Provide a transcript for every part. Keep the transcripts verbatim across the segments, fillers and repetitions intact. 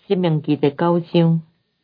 申命记第九章，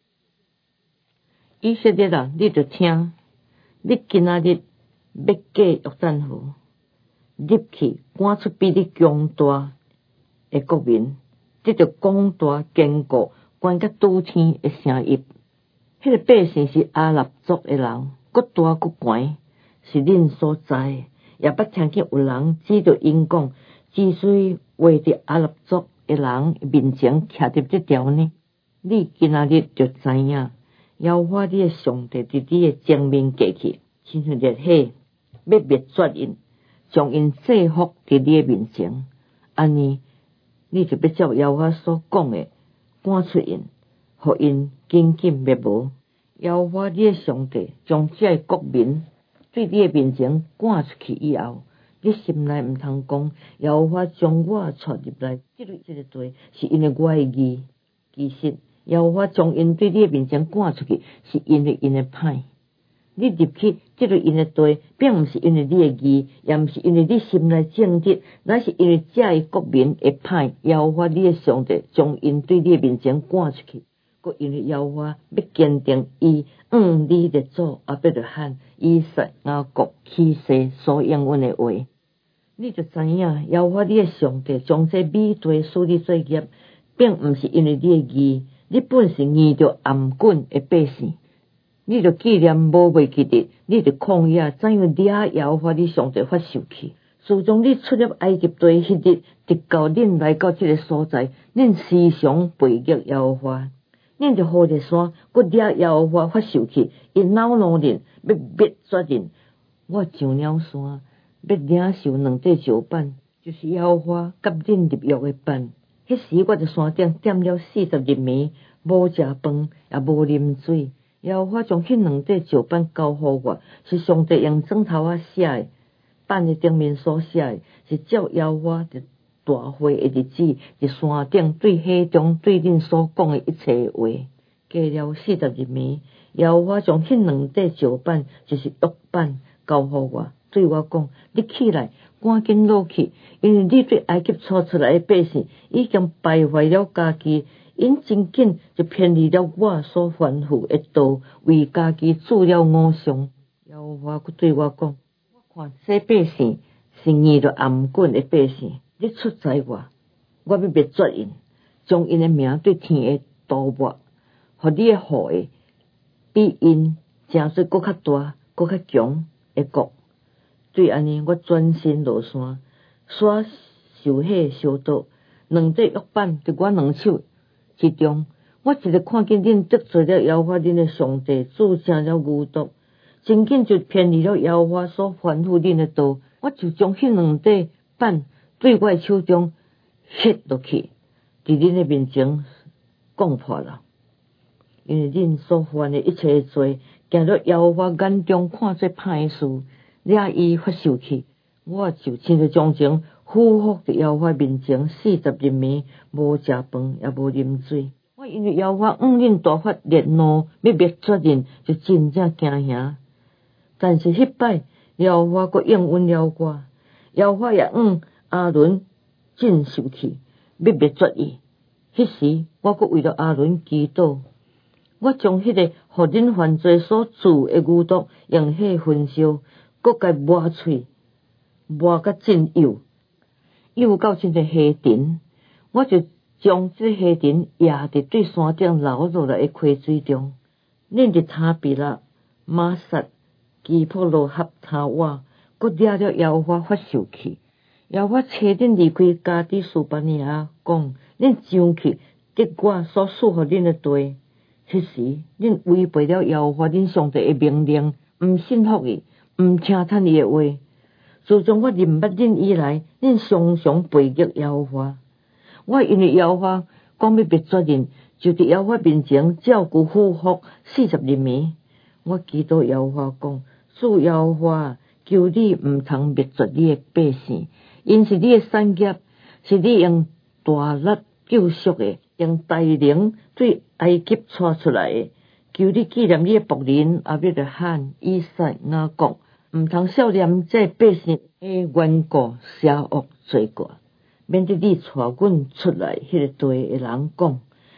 以色列人，你着听，你今仔日要过约旦河，入去赶出比你强大的国民，这着广大坚固，关甲拄天的城邑。迄个百姓是阿拉族的人，国大国悬，是恁所在的。也捌听见有人指着因讲，之所以为着阿拉族的人面前徛着这条呢？你今仔日就知影，耶和华你的上帝伫你的前面过去，亲像热火，要灭绝因，将因制服伫你的面前。安尼，你就要照耶和华所讲的，赶出因，互因紧紧灭无。耶和华你的上帝将这国民对你的面前赶出去以后，你心内毋通讲，耶和华将我带入来，这个这个地是因为我的义。其实耶和华将因对你的面前赶出去，是因为因的歹。你入去这个因的地，并毋是因为你的义，也毋是因为你心内正直，乃是因为这国民会歹。耶和华你的上帝将因对你的面前赶出去。搁因为耶和华要坚定伊向你的祖阿伯拉罕、以撒、雅各起誓所应允的话，你就知影耶和华你的上帝将这美地使你做业，并毋是因为你的义，你本是遇着暗棍的百姓，你就纪念无袂记得，你就旷野怎样掠耶和华你上帝发受去。自从你出入埃及地迄日，直到恁来到这个所在，恁时常背逆耶和华。恁就好着山，搁掠耶和华发受去，伊恼怒恁，要灭绝恁。我上了山，要领受两块石板，就是耶和华甲恁立约的板。迄时我伫山顶点了四十日暝，无食饭，也无啉水。耶和华将迄两块石板交互我，是上帝用砖头仔写的，板的顶面所写的，是照耶和华的大会的日子，伫山顶对海中对恁所讲的一切话。过了四十日暝，耶和华将迄两块石板，就是约板，交互我，对我讲：你起来，赶紧落去，因为你对埃及带出来的百姓已经败坏了家己，因真紧就偏离了我所吩咐的道，为家己铸了偶像。耶和华佫对我讲：我看这百姓是遇着暗棍的百姓。你出在我，我要灭绝因，将因的名对天的涂抹，互你的后裔比因诚说搁较大、搁较强的国。对安尼，我转身落山，山受火烧倒，两块约板伫我两手之中。我一直看见恁得罪了耶和华恁的上帝，铸成了牛犊，真紧就偏离了耶和华所吩咐恁的道。我就将迄两块板对我的手中ฮ็落去，伫恁的面前讲破了，因为恁所犯的一切罪，行到耶和华眼中看做歹事，掠伊发受去。我就亲自将情俯伏伫耶和华面前四十日暝，无食饭也无啉水。我因为耶和华向恁大发烈怒，要灭绝恁，就真正惊吓。但是迄摆耶和华阁应允了我，耶和华也向阿伦进受去，要灭绝伊。迄时，我阁为了阿伦祈祷，我将迄个互恁犯罪所铸的牛犊用火焚烧，阁甲磨喙，磨甲真幼，幼到真个黑尘。我就将这黑尘压伫对山顶流落来的溪水中。恁伫他比拉、马萨、基普罗合他瓦，阁掠了耶和华发受去。耶和华找恁离开加底斯巴尼亚，讲恁上去得我所赐予恁的地。迄时恁违背了耶和华恁上帝的命令，毋信服伊，毋听趁伊的话。自从我认捌恁以来，恁常常背逆耶和华。我因为耶和华讲要灭绝恁，就伫耶和华面前照顾俯伏四十日暝。我祈祷耶和华讲：主耶和华，求你毋通灭绝你的百姓。因是你的产业，是你用大力救赎的，用大能对埃及带出来的。求你纪念你的仆人阿伯拉罕、以撒、雅各，毋通少念这百姓的缘故、邪恶罪过，免得你带阮出来迄个地的人讲：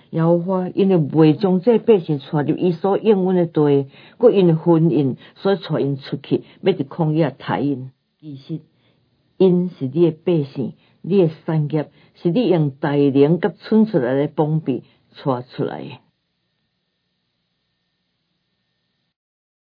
耶和华因为未将这百姓带入伊所应允的地，佮因的婚姻，所以带因出去，要伫旷野杀因。其实，因是你的百姓，你的产业，是你用大能甲剩出来的宝贝带出来的。